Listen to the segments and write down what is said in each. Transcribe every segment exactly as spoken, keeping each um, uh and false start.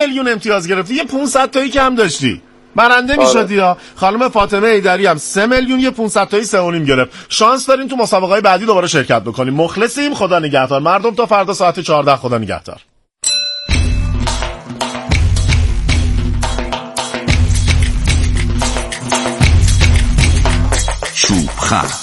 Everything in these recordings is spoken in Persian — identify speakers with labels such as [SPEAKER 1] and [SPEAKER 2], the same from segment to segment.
[SPEAKER 1] میلیون امتیاز گرفتی، یه پانصد تایی کم داشتی، برنده میشدی. یا خانم فاطمه ایدری هم سه میلیون یه پانصد تایی سه و نیم گرفت. شانس دارین تو مسابقه‌های بعدی دوباره شرکت بکنیم. مخلصیم. خدا نگهدار مردم. تا فردا ساعت چهارده. خدا نگهدار.
[SPEAKER 2] چوب خط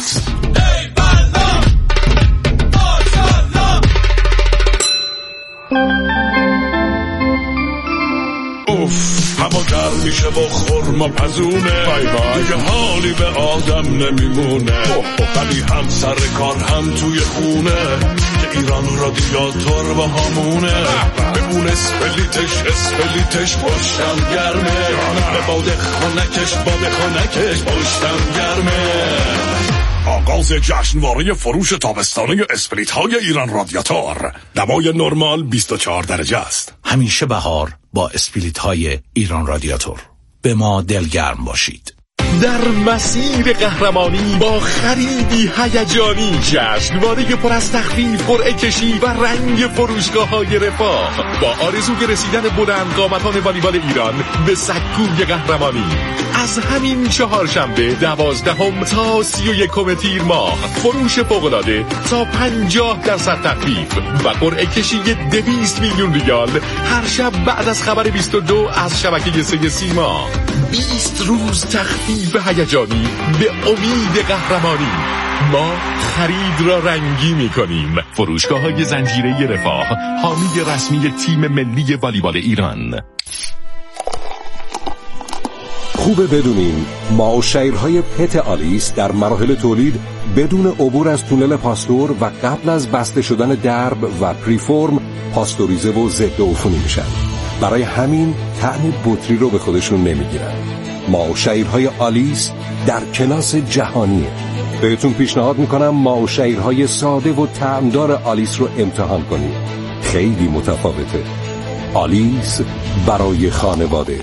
[SPEAKER 3] اوف هوا گرم میشه با خورما پزونه، دیگه حالی به آدم نمیمونه، ولی هم سر کار هم توی خونه که ایران رادیاتور با همونه. ببون اسپلیتش اسپلیتش پشتم گرمه، به باد خونکش باد خونکش پشتم گرمه. آغاز جشنواره فروش تابستانه اسپریت های ایران رادیاتور. دمای نرمال بیست و چهار درجه است.
[SPEAKER 2] همیشه بهار با اسپریت های ایران رادیاتور. به ما دلگرم باشید.
[SPEAKER 4] در مسیر قهرمانی با خریدی هیجانی، جشنواره پر از تخفیف، قرعه کشی و رنگ فروشگاه‌های رفاه، با آرزوی رسیدن بلند قامتان والیبال ایران به سکوی قهرمانی. از همین چهارشنبه دوازدهم تا سی و یکم تیر ماه، فروش فوق‌العاده تا پنجاه درصد تخفیف و قرعه کشی دویست میلیون ریال هر شب بعد از خبر بیست و دو از شبکه سه سیما. بیست روز تخفیف هیجانی به امید قهرمانی. ما خرید را رنگی می‌کنیم. فروشگاه‌های زنجیره رفاه، حامی رسمی تیم ملی والیبال ایران.
[SPEAKER 5] خوبه بدونین ما و شیرهای پت آلیس در مراحل تولید بدون عبور از تونل پاستور و قبل از بسته شدن درب و پریفورم پاستوریزه و ضد عفونی میشن. برای همین طعم بطری رو به خودشون نمیگیرن. ما و شیرهای آلیس در کلاس جهانیه. بهتون پیشنهاد میکنم ما و شیرهای ساده و طعمدار آلیس رو امتحان کنید. خیلی متفاوته. آلیس برای خانواده.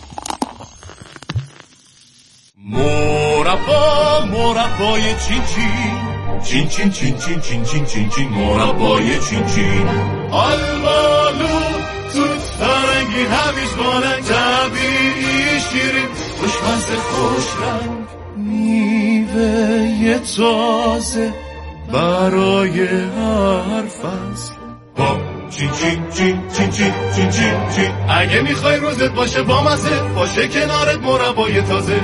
[SPEAKER 6] مربا مربای چین چین چین چین چین چین چین چین چین مربای چین چین آلمالو توت فرنگی همیش باننگ طبیعی شیرین خوشمزه خوش رنگ میوه تازه برای هر فصل با چین چین چین چین چین چین چین چین اگه میخوای روزت باشه با مزه باشه کنارت مربای تازه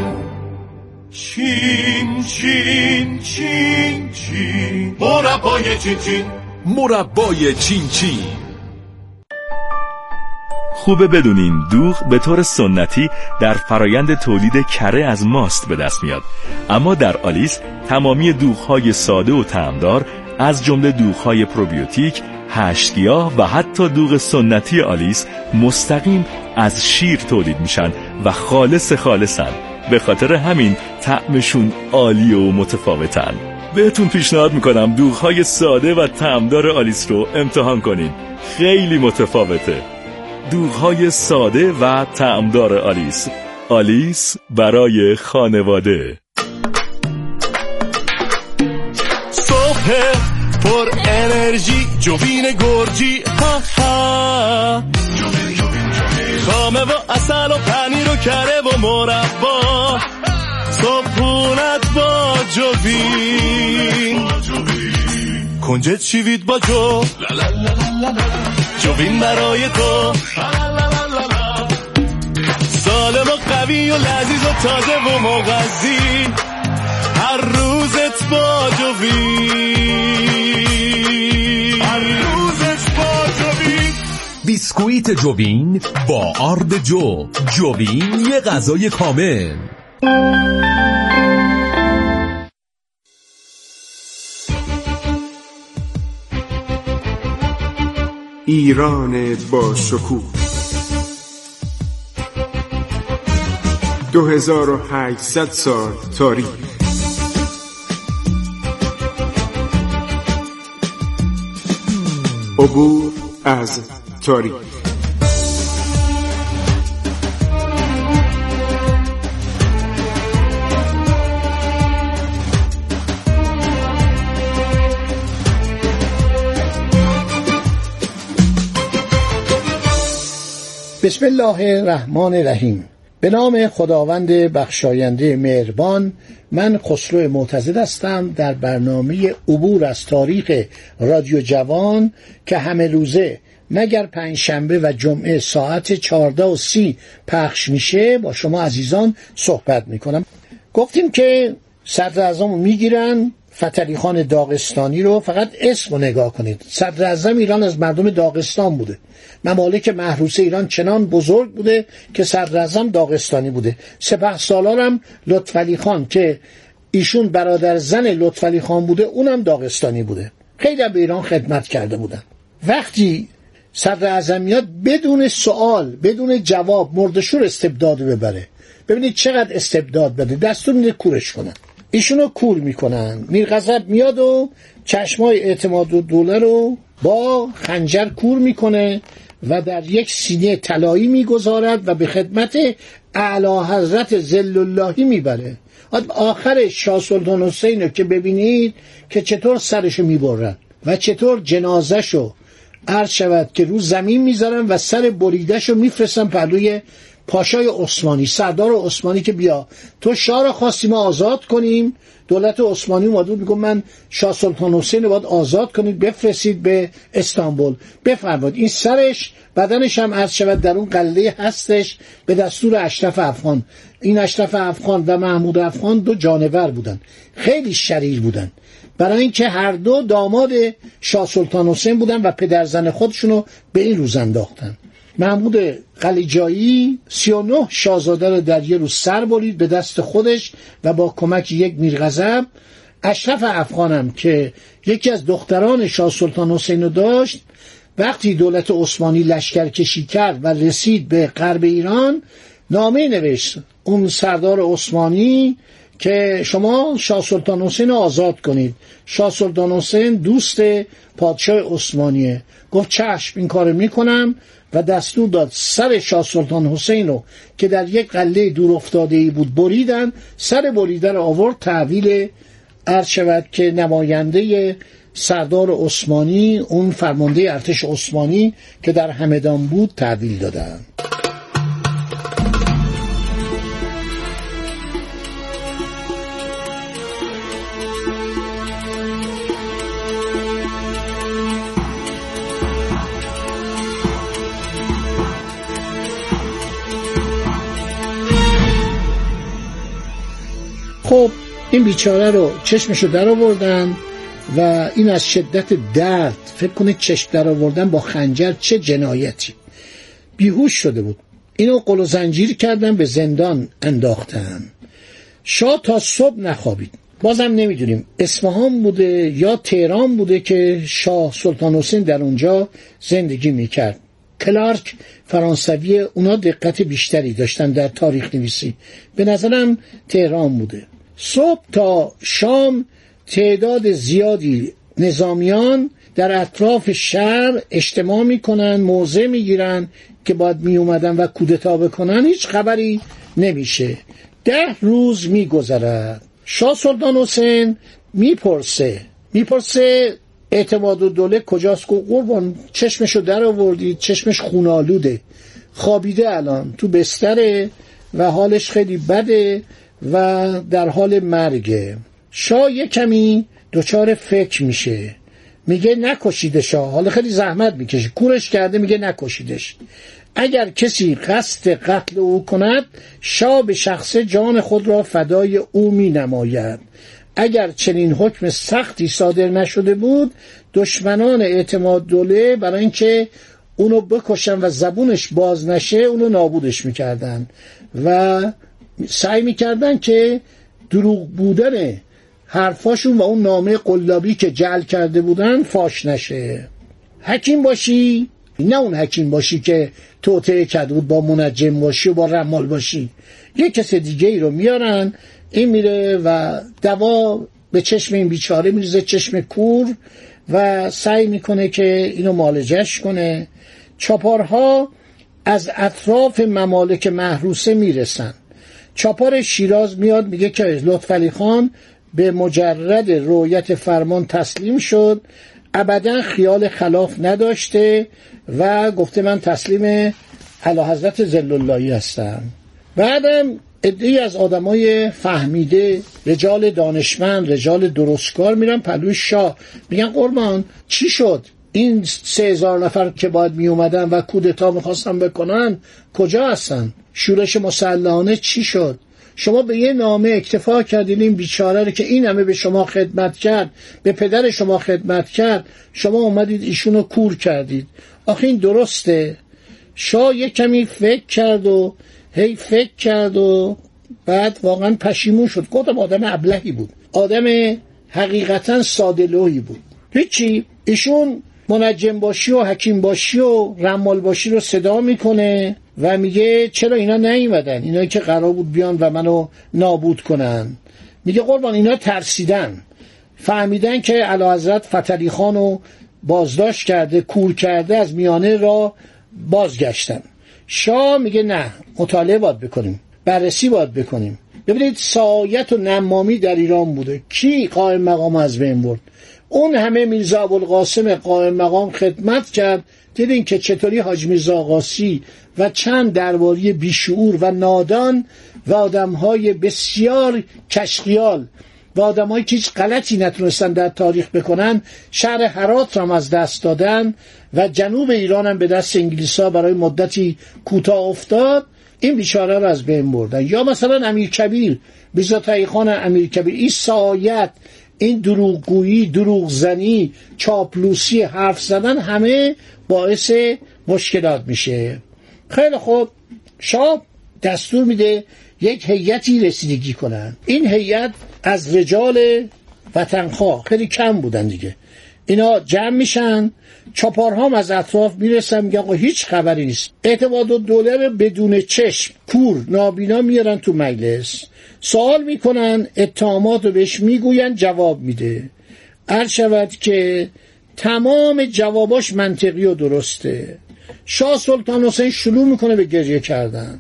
[SPEAKER 6] چین چین چین چین مربای چین چین
[SPEAKER 4] مربای چین چین.
[SPEAKER 7] خوبه بدونین دوغ به طور سنتی در فرایند تولید کره از ماست به دست میاد، اما در آلیس تمامی دوغ‌های ساده و طعمدار از جمله دوغ‌های پروبیوتیک، هشتگیاه و حتی دوغ سنتی آلیس مستقیم از شیر تولید میشن و خالص خالصن. به خاطر همین طعمشون عالی و متفاوتن. بهتون پیشنهاد میکنم دوغ‌های ساده و طعمدار آلیس رو امتحان کنین. خیلی متفاوته. دوغ‌های ساده و طعمدار آلیس. آلیس برای خانواده.
[SPEAKER 6] صبح پر انرژی جوین گرجی ها ها خامه و اصل و پنیر و کره و مربا صبحونت با جوین کنجد شیوید با جو جوین برای تو سالم و قوی و لذیذ و تازه و مغذی هر روزت با جوین هر روزت با جوین.
[SPEAKER 4] بیسکویت جوین با آرد جو. جوین یه غذای کامل.
[SPEAKER 8] ایران با شکوه دو هزار و هشتصد سال تاریخ. عبور از تاریخ.
[SPEAKER 9] بسم الله الرحمن الرحیم. به نام خداوند بخشاینده مهربان. من خسرو معتزد هستم در برنامه عبور از تاریخ رادیو جوان که همه روزه مگر پنجشنبه و جمعه ساعت چهارده و سی پخش میشه با شما عزیزان صحبت میکنم. گفتیم که صدر اعظم رو میگیرن، فتحعلی خان داغستانی رو، فقط اسم رو نگاه کنید. صدر اعظم ایران از مردم داغستان بوده. ممالک محروسه ایران چنان بزرگ بوده که صدر اعظم داغستانی بوده. سپهسالار هم لطفعلی خان که ایشون برادر زن لطفعلی خان بوده، اونم داغستانی بوده. خیلی به ایران خدمت کرده بودن. وقتی صدر اعظم میاد بدون سوال بدون جواب مردشور استبداد ببره. ببینید چقدر استبداد بده، دستور میده کورش کنن. ایشونو کور میکنن. میرغضب میاد و چشمای اعتمادالدوله رو با خنجر کور میکنه و در یک سینه طلایی میگذارد و به خدمت اعلی حضرت ذل اللهی میبره. آخر شاه سلطان حسین رو که ببینید که چطور سرشو میبرن و چطور جنازهشو عرض شود که رو زمین میذارن و سر بریدهشو میفرستن پهلوی پاشای عثمانی، سردار عثمانی که بیا تو شاه را خواستی ما آزاد کنیم. دولت عثمانی اومد میگه من شاه سلطان حسین رو باید آزاد کنید، بفرستید به استانبول. بفرمایید. این سرش بدنش هم عرض شود در اون قلعه هستش به دستور اشرف افغان. این اشرف افغان و محمود افغان دو جانور بودن، خیلی شریر بودن، برای اینکه هر دو داماد شاه سلطان حسین بودن و پدرزن خودشونو به این روز انداختن. محمود قلیجایی سی و نه شاهزاده رو در یه روز سر برید به دست خودش و با کمک یک میرغضب. اشرف افغانم که یکی از دختران شاه سلطان حسین رو داشت، وقتی دولت عثمانی لشکرکشی کرد و رسید به غرب ایران، نامه نوشت اون سردار عثمانی که شما شاه سلطان حسین رو آزاد کنید. شاه سلطان حسین دوست پادشاه عثمانیه. گفت چشم این کارو میکنم و دستور داد سر شاه سلطان حسین رو که در یک قلعه دور افتاده‌ای بود بریدن. سر بریده رو آورد تحویل عرض شود که نماینده سردار عثمانی، اون فرمانده ارتش عثمانی که در همدان بود، تحویل دادن. خب این بیچاره رو چشمشو در آوردن و این از شدت درد، فکر کنید چشم در آوردن با خنجر چه جنایتی، بیهوش شده بود. اینو قل و زنجیر کردن به زندان انداختن. شاه تا صبح نخوابید. بازم نمیدونیم اصفهان بوده یا تهران بوده که شاه سلطان حسین در اونجا زندگی میکرد. کلارک فرانسوی، اونا دقت بیشتری داشتن در تاریخ نویسی. به نظرم تهران بوده. صبح تا شام تعداد زیادی نظامیان در اطراف شهر اجتماع میکنن، موضع میگیرن که باید میومدن و کودتا بکنن. هیچ خبری نمیشه. ده روز میگذرد. شاه سلطان حسین میپرسه میپرسه اعتمادالدوله کجاست؟ قربان چشمشو در آوردید، چشمش خونالوده، خوابیده الان تو بستره و حالش خیلی بده و در حال مرگه. شاه یک کمی دچار فکر میشه، میگه نکشیدش. حالا خیلی زحمت میکشه، کورش کرده، میگه نکشیدش. اگر کسی قصد قتل او کند، شاه به شخص جان خود را فدای او می نماید. اگر چنین حکم سختی صادر نشده بود، دشمنان اعتمادالدوله برای اینکه اونو بکشن و زبونش باز نشه اونو نابودش میکردن و سعی میکردن که دروغ بودن حرفاشون و اون نامه قلابی که جعل کرده بودن فاش نشه. حکیم باشی، نه اون حکیم باشی که توطئه کرده بود، با منجم باشی و با رمال باشی. یک کس دیگه ای رو میارن، این میره و دوا به چشم این بیچاره میریزه، چشم کور، و سعی میکنه که اینو معالجش کنه. چاپارها از اطراف ممالک محروسه میرسن. چاپار شیراز میاد میگه که لطفعلی خان به مجرد رؤیت فرمان تسلیم شد، ابدا خیال خلاف نداشته و گفته من تسلیم اعلیحضرت ذل اللهی هستن. بعدم عده‌ای از آدمای فهمیده، رجال دانشمند، رجال درستکار میرن پلوی شاه، میگن قربان چی شد؟ این سه هزار نفر که باید می اومدن و کودتا میخواستن بکنن کجا هستن؟ شورش مسلحانه چی شد؟ شما به یه نامه اکتفا کردین این بیچاره رو که این همه به شما خدمت کرد، به پدر شما خدمت کرد، شما اومدید ایشونو کور کردید. آخه این درسته؟ شاه یک کمی فکر کرد و هی فکر کرد و بعد واقعا پشیمون شد. گفتم آدم ابلهی بود، آدم حقیقتا ساده‌لوحی بود. هیچی، ایشون منجم باشی و حکیم باشی و رمال باشی رو صدا میکنه و میگه چرا اینا نیومدن، اینا که قرار بود بیان و منو نابود کنن؟ میگه قربان اینا ترسیدن، فهمیدن که اعلیحضرت فتحعلی خانو بازداشت کرده، کور کرده، از میانه را بازگشتن. شاه میگه نه، مطالعه باید بکنیم، بررسی باید بکنیم. ببینید سایت و نمامی در ایران بوده، کی قائم مقام از بین برد؟ اون همه میرزا ابوالقاسم قائم مقام خدمت کرد. دیدین که چطوری حاج میرزا آقاسی و چند درباری بیشعور و نادان و آدمهای بسیار کشخیال و آدمهایی که هیچ غلطی نتونستن در تاریخ بکنن شهر هرات را هم از دست دادن و جنوب ایران هم به دست انگلیس‌ها برای مدتی کوتاه افتاد. این بیچاره را از بین بردن. یا مثلا امیرکبیر، میرزا تقی خان امیرکبیر، این سایت، این دروغگویی، دروغزنی، چاپلوسی، حرف زدن همه باعث مشکلات میشه. خیلی خوب، شاه دستور میده یک هیئتی رسیدگی کنن. این هیئت از رجال وطنخواه، خیلی کم بودن دیگه، اینا جمع میشن، چاپارها هم از اطراف میرسن، میگن آقا هیچ خبری نیست. اعتمادالدوله رو بدون چشم، کور، نابینا میارن تو مجلس، سوال میکنن، اتهامات رو بهش میگوین، جواب میده. عرض شود که تمام جواباش منطقی و درسته. شاه سلطان حسین شروع میکنه به گریه کردن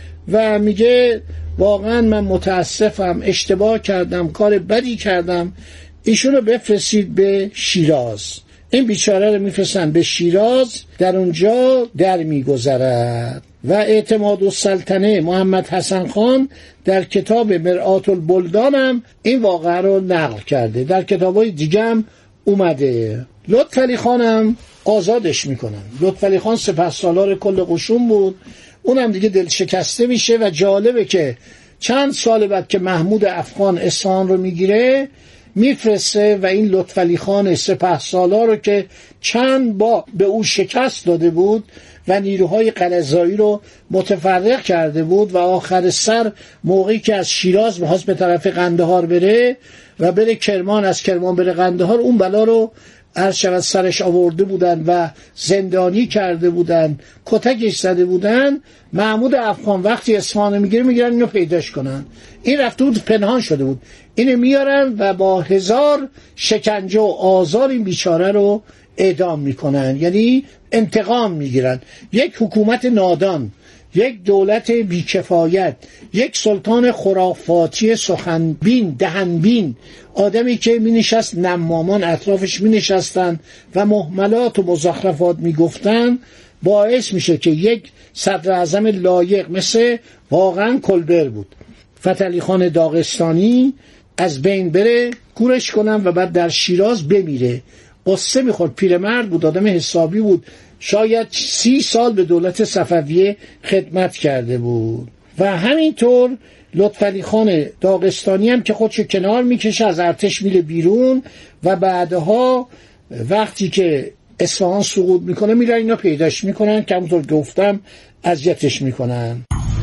[SPEAKER 9] و میگه واقعا من متاسفم، اشتباه کردم، کار بدی کردم، ایشونو بفرستید به شیراز. این بیچاره رو میفرستن به شیراز، در اونجا در میگذرد. و اعتمادالسلطنه محمد حسن خان در کتاب مرآت البلدان هم این واقعه رو نقل کرده، در کتابای دیگه هم اومده. لطفعلی خان هم آزادش میکنن. لطفعلی خان سپهسالار کل قشون بود، اونم دیگه دل شکسته میشه. و جالبه که چند سال بعد که محمود افغان اصفهان رو میگیره، میفرسته و این لطفعلی خان سپهسالار رو که چند با به او شکست داده بود و نیروهای قلعه‌زایی رو متفرق کرده بود و آخر سر موقعی که از شیراز می‌خواست به طرف قندهار بره و بره کرمان، از کرمان بره قندهار، اون بلا رو عرض شود سرش آورده بودن و زندانی کرده بودن، کتکش زده بودن. محمود افغان وقتی اصفهان میگیره میگیرن اینو پیداش کنن. این رفته بود پنهان شده بود، اینو میارن و با هزار شکنجه و آزار این بیچاره رو اعدام میکنن، یعنی انتقام میگیرن. یک حکومت نادان، یک دولت بیکفایت، یک سلطان خرافاتی سخنبین، دهنبین، آدمی که می نشست، نمامان اطرافش می نشستن و مهملات و مزخرفات می گفتن، باعث میشه که یک صدر اعظم لایق مثل واقعا کلبر بود، فتحعلی خان داغستانی، از بین بره، کورش کنن و بعد در شیراز بمیره. قصه میخورد، پیرمرد بود، آدم حسابی بود، شاید سی سال به دولت صفویه خدمت کرده بود. و همینطور لطفعلی خان داغستانی هم که خودشو کنار میکشه، از ارتش میره بیرون و بعدها وقتی که اصفهان سقوط میکنه میرن اینا پیداش میکنن که همونطور گفتم اذیتش میکنن.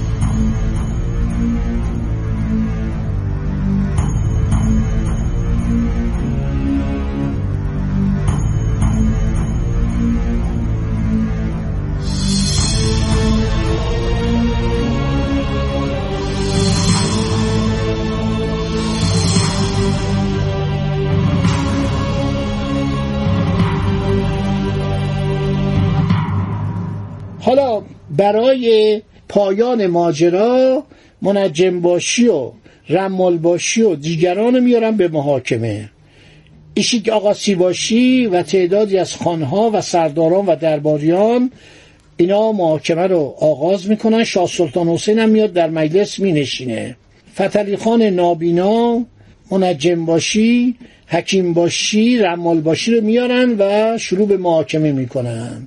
[SPEAKER 9] حالا برای پایان ماجرا منجم باشی و رمال باشی و دیگران میارن به محاکمه. ایشیک آقا سیباشی و تعدادی از خانها و سرداران و درباریان اینا محاکمه رو آغاز میکنن. شاه سلطان حسین هم میاد در مجلس مینشینه. فتحعلی خان نابینا، منجم باشی، حکیم باشی، رمال باشی رو میارن و شروع به محاکمه میکنن.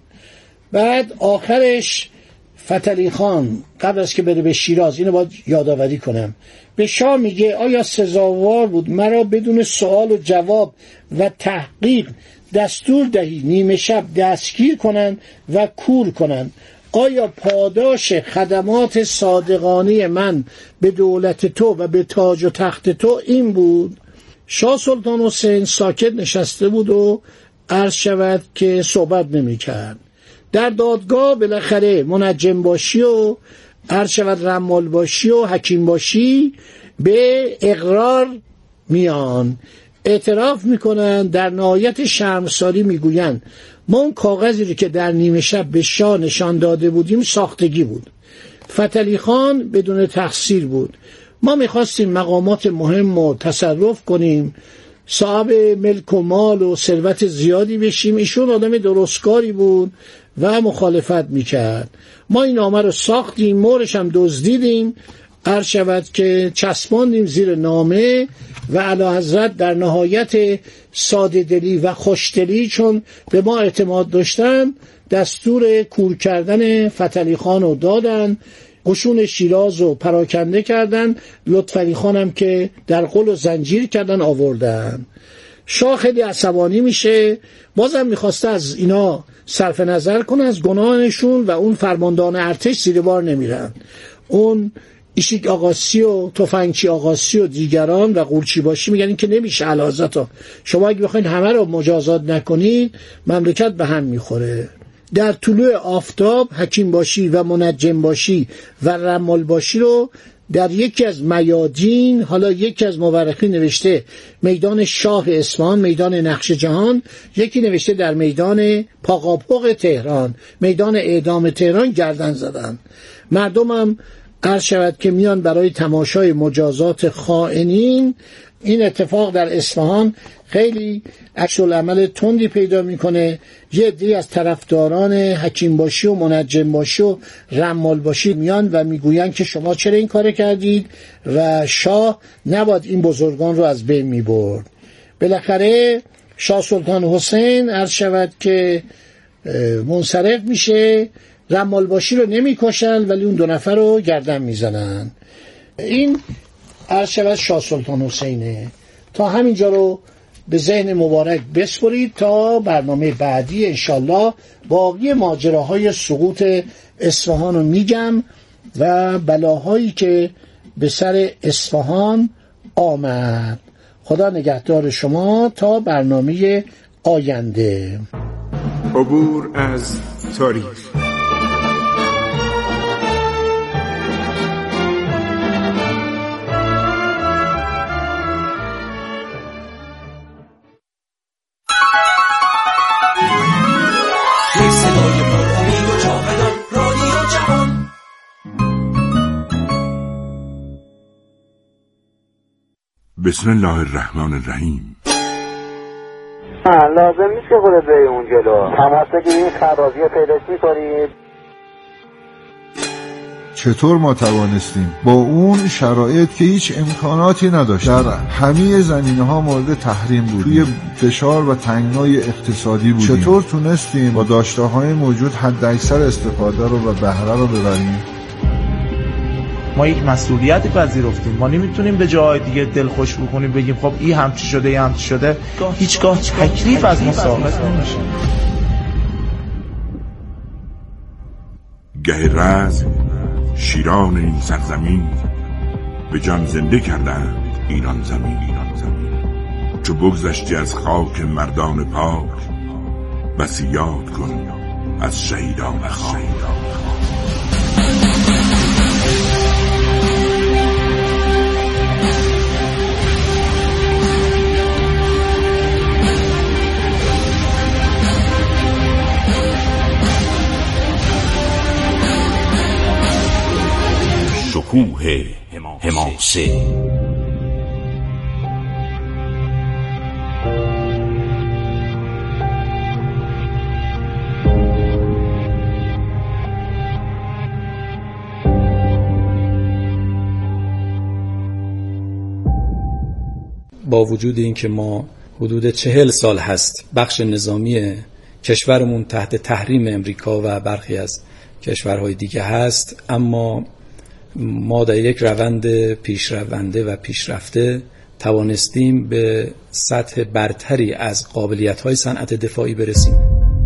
[SPEAKER 9] بعد آخرش فتحعلی خان قبل از که بره به شیراز، اینو باید یادآوری کنم، به شاه میگه آیا سزاوار بود مرا بدون سوال و جواب و تحقیق دستور دهی نیمه شب دستگیر کنند و کور کنند؟ آیا پاداش خدمات صادقانه من به دولت تو و به تاج و تخت تو این بود؟ شاه سلطان حسین ساکت نشسته بود و عرض شود که صحبت نمی کرد. در دادگاه بالاخره منجم باشی و عرض شود رمال باشی و حکیم باشی به اقرار میان، اعتراف میکنن. در نهایت شرمساری میگوین ما اون کاغذی رو که در نیمه شب به شاه نشان داده بودیم ساختگی بود، فتحعلی خان بدون تقصیر بود، ما میخواستیم مقامات مهم رو تصرف کنیم، صاحب ملک و مال و ثروت زیادی بشیم، ایشون آدم درستکاری بود و مخالفت میکرد. ما این نامه رو ساختیم، مهرش هم دزدیدیم، عرض شود که چسباندیم زیر نامه و اعلیحضرت در نهایت ساده دلی و خوشدلی چون به ما اعتماد داشتن دستور کور کردن فتحعلی خان رو دادن، قشون شیراز رو پراکنده کردن، لطفعلی خان هم که در قل و زنجیر کردن آوردن. شاه خیلی عصبانی میشه، بازم میخواسته از اینا صرف نظر کنه از گناهشون و اون فرماندهان ارتش زیر بار نمیرن. اون ایشیک آقاسی و تفنگچی آقاسی و دیگران و قورچی باشی میگن این که نمیشه علازتا، شما اگه بخواید همه رو مجازات نکنید مملکت به هم میخوره. در طلوع آفتاب حکیم باشی و منجم باشی و رمال باشی رو در یکی از میادین، حالا یکی از مورخین نوشته میدان شاه اصفهان، میدان نقش جهان، یکی نوشته در میدان پاقاپوق تهران، میدان اعدام تهران گردن زدن. مردم هم عرض شود که میان برای تماشای مجازات خائنین. این اتفاق در اصفهان خیلی عکس العمل تندی پیدا میکنه. یه عده‌ای از طرفداران حکیم باشی و منجم باشی و رمال باشی میان و میگوین که شما چرا این کار کردید و شاه نباید این بزرگان رو از بین میبرد. بالاخره شاه سلطان حسین عرض شود که منصرف میشه، رمال باشی رو نمیکشن ولی اون دو نفر رو گردن میزنن. این عرض شود شاه سلطان حسینه. تا همینجا رو به ذهن مبارک بسپرید تا برنامه بعدی انشالله باقی ماجراهای سقوط اصفهان رو میگم و بلاهایی که به سر اصفهان آمد. خدا نگهدار شما تا برنامه آینده.
[SPEAKER 8] عبور از تاریخ.
[SPEAKER 3] بسم الله الرحمن الرحیم.
[SPEAKER 10] لازم نیست که خودت بری اون جلو، تماس بگیرید، خرابی رو پیداش می‌کنید.
[SPEAKER 11] چطور ما توانستیم با اون شرایط که هیچ امکاناتی نداشت در همه زمینه‌ها مورد تحریم بود، توی فشار و تنگنای اقتصادی بودیم، چطور تونستیم با داشته‌های موجود حداکثر استفاده رو و بهره رو ببریم؟
[SPEAKER 12] ما یک مسئولیتی پذیرفتیم، ما نمیتونیم به جای دیگه دل خوش بکنیم بگیم خب این هم چی شده این هم چی شده. هیچگاه تکلیف از ما ساقط نمیشه.
[SPEAKER 3] گه رزم شیران این سرزمین به جان زنده کردند ایران زمین. ایران زمین چو بگذشتی از خاک مردان پاک، بسی یاد کن از شهیدان خاک.
[SPEAKER 2] شکوه حماسه.
[SPEAKER 13] با وجود این که ما حدود چهل سال هست بخش نظامی کشورمون تحت تحریم امریکا و برخی از کشورهای دیگه هست، اما ما در یک روند پیشرونده و پیشرفته توانستیم به سطح برتری از قابلیت‌های صنعت دفاعی برسیم.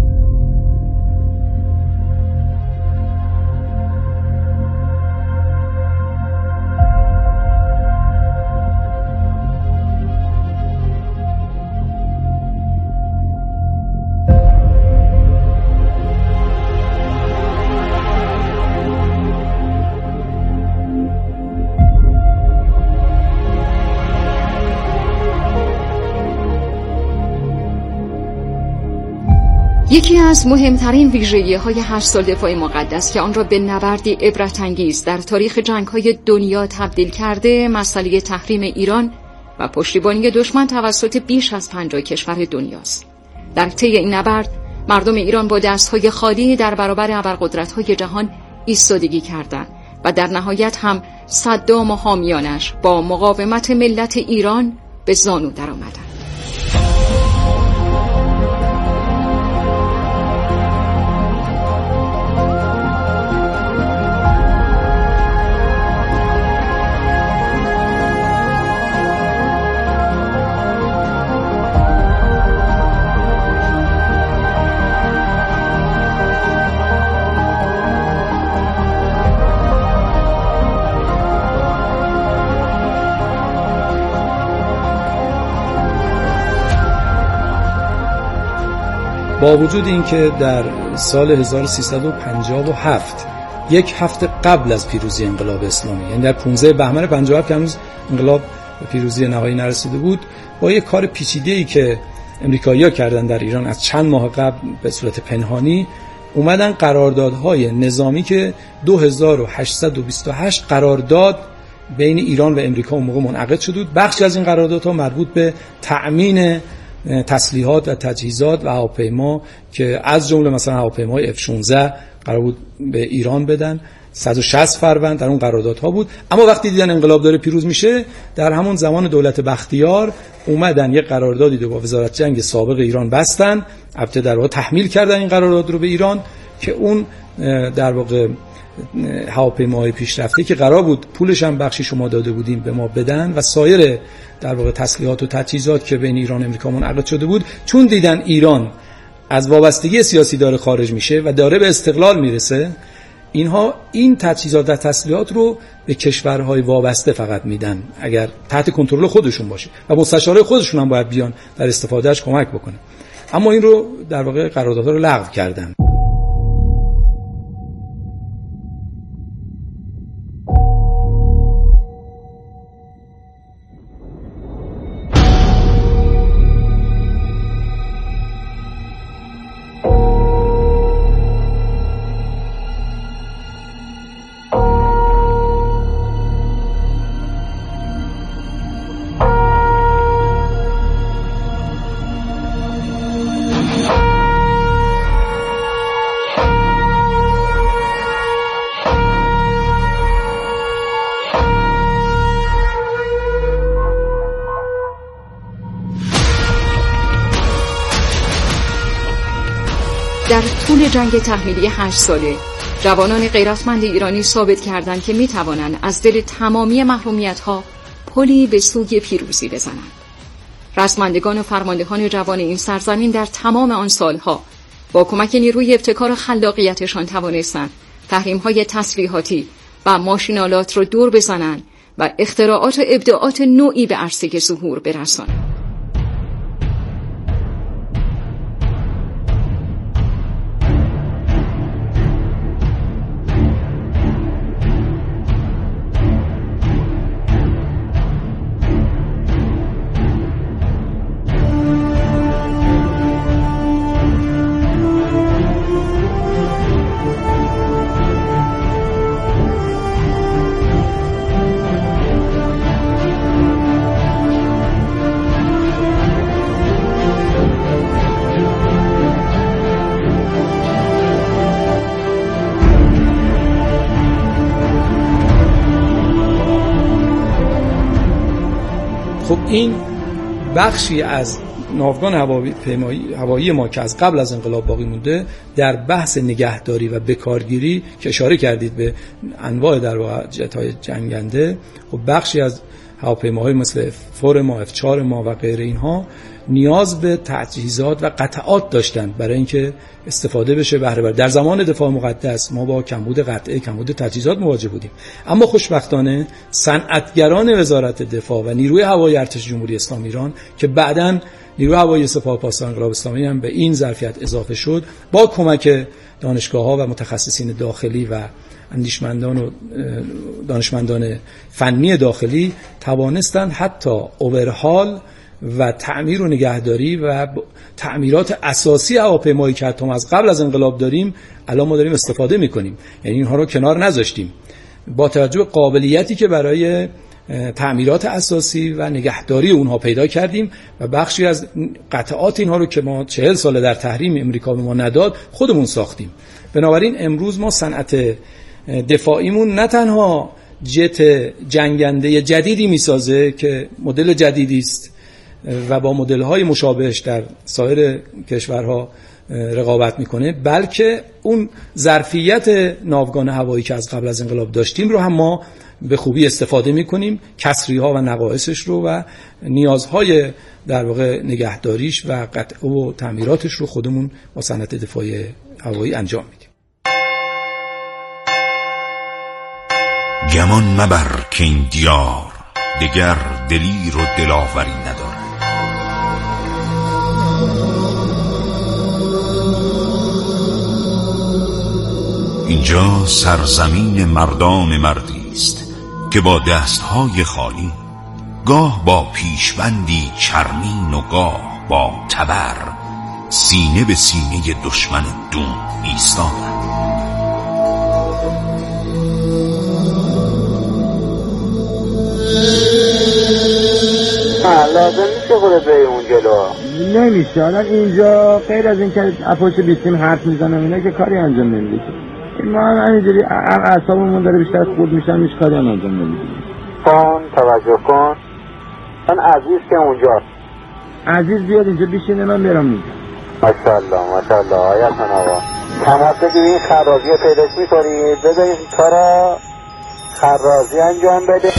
[SPEAKER 14] یکی از مهمترین ویژگی‌های هشت سال دفاع مقدس که آن را به نبردی عبرت‌انگیز در تاریخ جنگ‌های دنیا تبدیل کرده، مسئله تحریم ایران و پشتیبانی دشمن توسط بیش از پنجاه کشور دنیاست. در طی این نبرد مردم ایران با دست‌های خالی در برابر ابرقدرت‌های جهان ایستادگی کردند و در نهایت هم صدام و حامیانش با مقاومت ملت ایران به زانو درآمدند.
[SPEAKER 13] با وجود اینکه در سال هزار و سیصد و پنجاه و هفت یک هفته قبل از پیروزی انقلاب اسلامی، یعنی در پانزده بهمن پنجاه و هفت که هنوز انقلاب به پیروزی نهایی نرسیده بود، با یک کار پیچیده‌ای که امریکایی‌ها کردن در ایران از چند ماه قبل به صورت پنهانی اومدن قراردادهای نظامی که دو هزار و هشتصد و بیست و هشت قرارداد بین ایران و امریکا اون موقع منعقد شده بود. بخشی از این قراردادها مربوط به تأمین تسلیحات و تجهیزات و هواپیما که از جمله مثلا هواپیمای اف شانزده قرار بود به ایران بدن، صد و شصت فروند در اون قراردادها بود. اما وقتی دیدن انقلاب داره پیروز میشه، در همون زمان دولت بختیار اومدن یک قراردادی رو با وزارت جنگ سابق ایران بستن، البته در واقع تحمیل کردن این قرارداد رو به ایران که اون در واقع هواپیماهای پیشرفته که قرار بود پولش هم بخشی شما داده بودیم به ما بدن و سایر در واقع تسلیحات و تجهیزات که بین ایران و امریکا منعقد شده بود، چون دیدن ایران از وابستگی سیاسی داره خارج میشه و داره به استقلال میرسه، اینها این تجهیزات و تسلیحات رو به کشورهای وابسته فقط میدن اگر تحت کنترل خودشون باشه و مستشارای خودشون هم باید بیان در استفادهش کمک بکنن. اما این رو در واقع قراردادها رو لغو کردن.
[SPEAKER 14] در طول جنگ تحمیلی هشت ساله جوانان غیرتمند ایرانی ثابت کردند که می توانند از دل تمامی محرومیت‌ها پلی به سوی پیروزی بزنند. رزمندگان و فرماندهان جوان این سرزمین در تمام آن سالها با کمک نیروی ابتکار و خلاقیتشان توانستند تحریم‌های تسلیحاتی و ماشین‌آلات را دور بزنند و اختراعات و ابداعات نوعی به عرصه ظهور برسانند.
[SPEAKER 13] خب این بخشی از ناوگان هواپیمایی هوایی ما که از قبل از انقلاب باقی مونده در بحث نگهداری و بکارگیری که اشاره کردید به انواع در واقع جت‌های جنگنده، خب بخشی از هواپیماهای مثل فور ما، اف چهار ما و غیر اینها نیاز به تجهیزات و قطعات داشتند برای اینکه استفاده بشه بهره بر. در زمان دفاع مقدس ما با کمبود قطعه، کمبود تجهیزات مواجه بودیم، اما خوشبختانه صنعتگران وزارت دفاع و نیروی هوایی ارتش جمهوری اسلامی ایران که بعداً نیروی هوایی سپاه پاسداران انقلاب اسلامی هم به این ظرفیت اضافه شد، با کمک دانشگاه‌ها و متخصصین داخلی و اندیشمندان و دانشمندان فنی داخلی توانستند حتی اوورهال و تعمیر و نگهداری و تعمیرات اساسی هواپیمایی که حتی از قبل از انقلاب داریم الان ما داریم استفاده میکنیم، یعنی اینها رو کنار نذاشتیم. با توجه به قابلیتی که برای تعمیرات اساسی و نگهداری اونها پیدا کردیم و بخشی از قطعات اینها رو که ما چهل ساله در تحریم امریکا به ما نداد خودمون ساختیم. بنابراین امروز ما صنعت دفاعیمون نه تنها جت جنگنده جدیدی میسازه که مدل جدیدی است و با مدل‌های مشابهش در سایر کشورها رقابت میکنه، بلکه اون ظرفیت ناوگان هوایی که از قبل از انقلاب داشتیم رو هم ما به خوبی استفاده میکنیم، کسری‌ها و نقایصش رو و نیازهای در واقع نگهداریش و قطع و تعمیراتش رو خودمون با صنعت دفاعی هوایی انجام میدیم.
[SPEAKER 15] گمان مبر که این دیار دگر دلیر و دلاوری نداره. اینجا سرزمین مردان مردی است که با دستهای خالی، گاه با پیشبندی چرمین و گاه با تبر، سینه به سینه دشمن دون ایستادند.
[SPEAKER 10] لازم نیست که خودت بری اون جلو.
[SPEAKER 16] نمیشه. الان اینجا غیر از این که اپوش بیستیم حرف میزنم اینا که کاری انجام نمیده. ما هم همینجوری اعصابمون داره بیشتر خورد میشن، هیچ کاری هم انجام نمیده.
[SPEAKER 10] کن توجه کن، من عزیز که اونجاست.
[SPEAKER 16] عزیز بیاد اینجا بشینه من برام میگم.
[SPEAKER 10] ماشاءالله ماشاءالله. آیت من آقا تماس بگیر این خرازی پیداش میکنید، بذارید کارا خرازی انجام بده.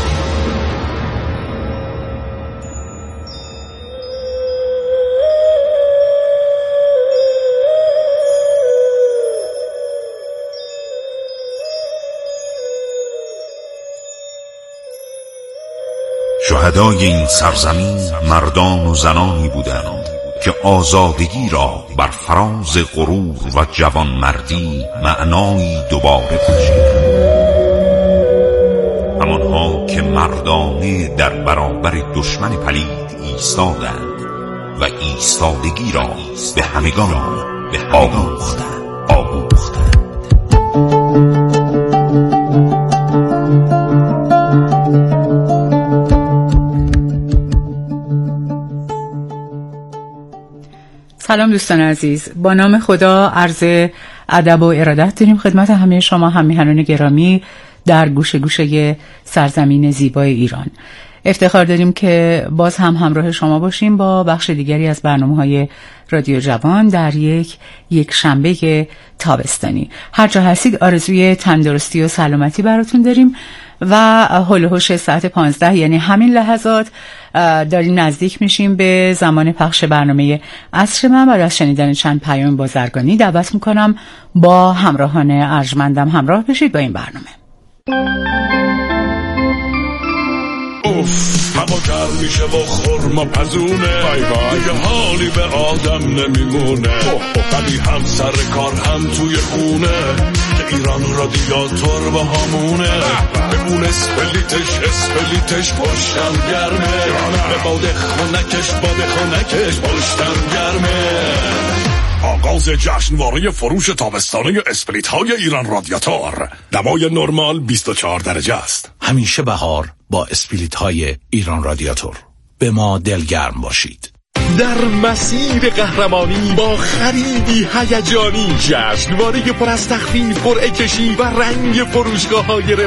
[SPEAKER 15] شهدای این سرزمین مردان و زنانی بودند که آزادگی را بر فراز غرور و جوانمردی معنایی دوباره بخشیدند. همانها که مردانه در برابر دشمن پلید ایستادند و ایستادگی را به همگان آموختند آموختند.
[SPEAKER 17] سلام دوستان عزیز، با نام خدا عرض ادب و ارادت داریم خدمت همه شما هم‌میهنان گرامی در گوشه گوشه سرزمین زیبای ایران. افتخار داریم که باز هم همراه شما باشیم با بخش دیگری از برنامه‌های رادیو جوان در یک یک شنبه تابستانی. هر جا هستید آرزوی تندرستی و سلامتی براتون داریم و هول و هوش ساعت پانزده یعنی همین لحظات داریم نزدیک میشیم به زمان پخش برنامه عصر من و از شنیدن چند پیام بازرگانی دعوت میکنم با همراهان ارجمندم همراه بشید با این برنامه.
[SPEAKER 3] اوف هوا گرم میشه و خورما پزونه، بای بای دیگه حالی به آدم نمیمونه، ولی هم سر کار هم توی خونه که ایران رادیاتور با همونه. بمون اسپلیتش اسپلیتش پشتم گرمه، به باده خونکش باده خونکش پشتم گرمه. آغاز جشنواره فروش تابستانه اسپلیت های ایران رادیاتور. دمای نرمال بیست و چهار درجه است.
[SPEAKER 2] همیشه بهار با اسپلیت های ایران رادیاتور. به ما دلگرم باشید.
[SPEAKER 4] در مسیر قهرمانی با خریدی هیجانی، جشنواره پر از تخفیف، قرعه کشی و رنگ فروشگاه‌های